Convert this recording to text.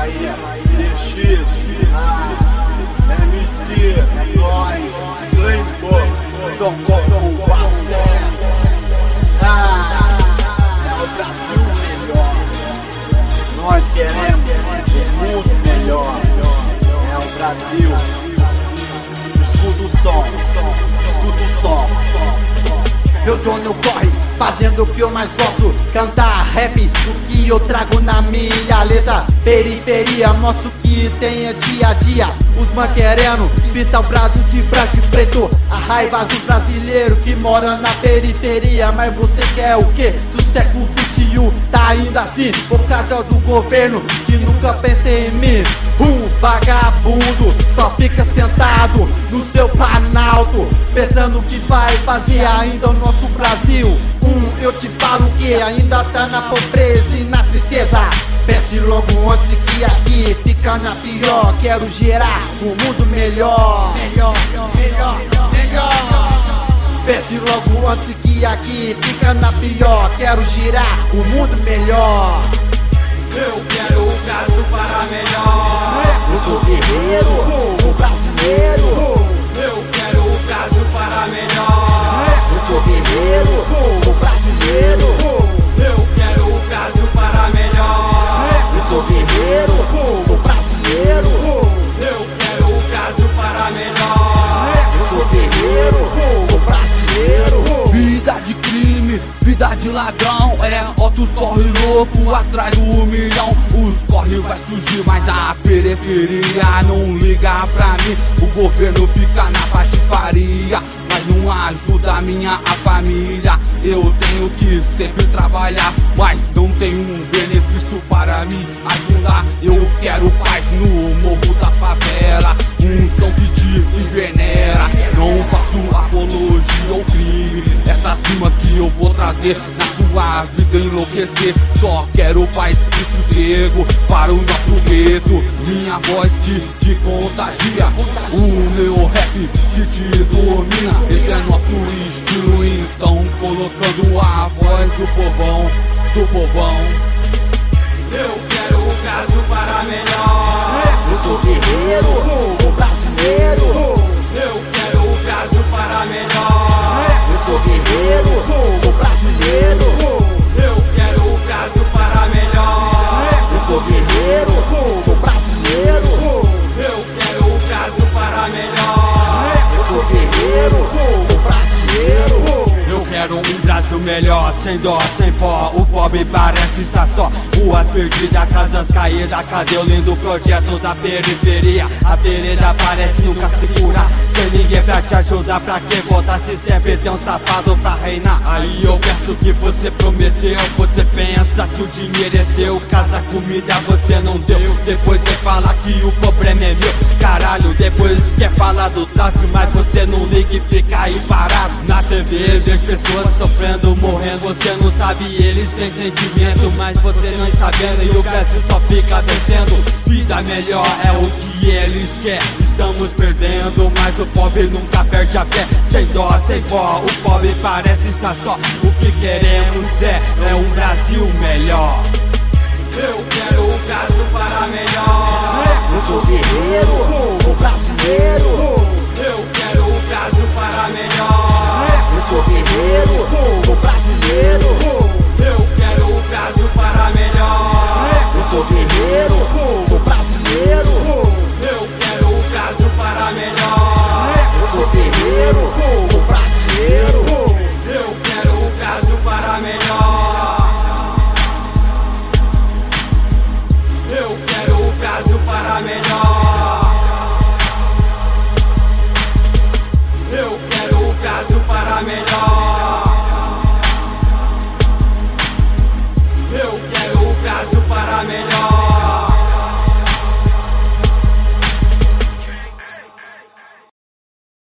aí, DX, MC, é nóis, Slimbo, Dom Bastel. É o Brasil melhor. Nós queremos o mundo melhor. É o Brasil. Escuta o som, escuta o som. Eu tô no corre, fazendo o que eu mais gosto, cantar rap, o que eu trago na minha letra. Periferia, mostro o que tem dia a dia. Os man querendo pintar o Brasil de branco e preto. A raiva do brasileiro que mora na periferia. Mas você quer o quê? Do século XXI, tá ainda assim por causa do governo que nunca pensei em mim. Vagabundo só fica sentado no seu planalto, pensando que vai fazer ainda o nosso Brasil. Eu te falo que ainda tá na pobreza e na tristeza. Pense logo antes que aqui fica na pior. Quero gerar um mundo melhor. Pense logo antes que aqui fica na pior. Quero girar um mundo melhor. Eu quero o Brasil para melhor. Eu sou guerreiro, sou brasileiro. Eu quero o Brasil para melhor. Eu sou guerreiro, sou brasileiro. Eu quero o Brasil para melhor. Eu sou guerreiro, sou brasileiro. Eu quero o Brasil para melhor. Eu sou guerreiro, sou brasileiro. Vida de crime, vida de ladrão. Outros corre louco atrás do milhão. Os corre vai surgir, mas a periferia não liga pra mim. O governo fica na patifaria, mas não ajuda a minha família. Eu tenho que sempre trabalhar, mas não tenho um benefício para me ajudar. Eu quero paz no morro da favela, um som que te envenena. Não faço apologia ao crime, essa cima que eu vou trazer na sua vida enlouquecer. Só quero paz e sossego para o nosso gueto. Minha voz que te contagia, o meu rap que te domina. Esse é nosso estilo, então colocando a voz do povão, do povão. Eu quero o Brasil para melhor. Eu sou guerreiro, sou brasileiro. Eu quero o Brasil para melhor. Eu sou guerreiro, sou brasileiro. Eu quero o Brasil para melhor. Eu sou guerreiro, sou brasileiro. Eu quero o Brasil para melhor. Eu sou guerreiro, sou brasileiro. Eu quero um Brasil melhor, sem dó, sem pó. O pobre parece estar só. Ruas perdidas, casas caídas. Cadê o lindo projeto da periferia? A vereda parece nunca se curar. Sem ninguém pra te ajudar, pra que voltar se sempre tem um safado pra reinar? Aí eu peço o que você prometeu. Você pensa que o dinheiro é seu, casa, comida você não deu. Depois vem falar que o problema é meu. Caralho, depois quer falar do tráfico, mas você não liga e fica aí parado. Na TV vejo pessoas sofrendo, morrendo. Você não sabe, eles têm sentimento, mas você não está vendo e o Brasil só fica vencendo. Vida melhor é o que eles querem. Estamos perdendo, mas o pobre nunca perde a fé. Sem dó, sem vó, o pobre parece estar só. O que queremos é um Brasil melhor. Eu quero o Brasil para melhor. Eu sou guerreiro, sou brasileiro. Eu quero o Brasil para melhor. Eu sou guerreiro, sou brasileiro. Eu quero o Brasil para melhor. Eu sou guerreiro, sou brasileiro. Eu quero o Brasil para melhor. Eu sou guerreiro, sou brasileiro. Eu quero o Brasil para melhor. Eu quero o Brasil para melhor. Eu quero o Brasil para melhor. Eu quero o Brasil para melhor.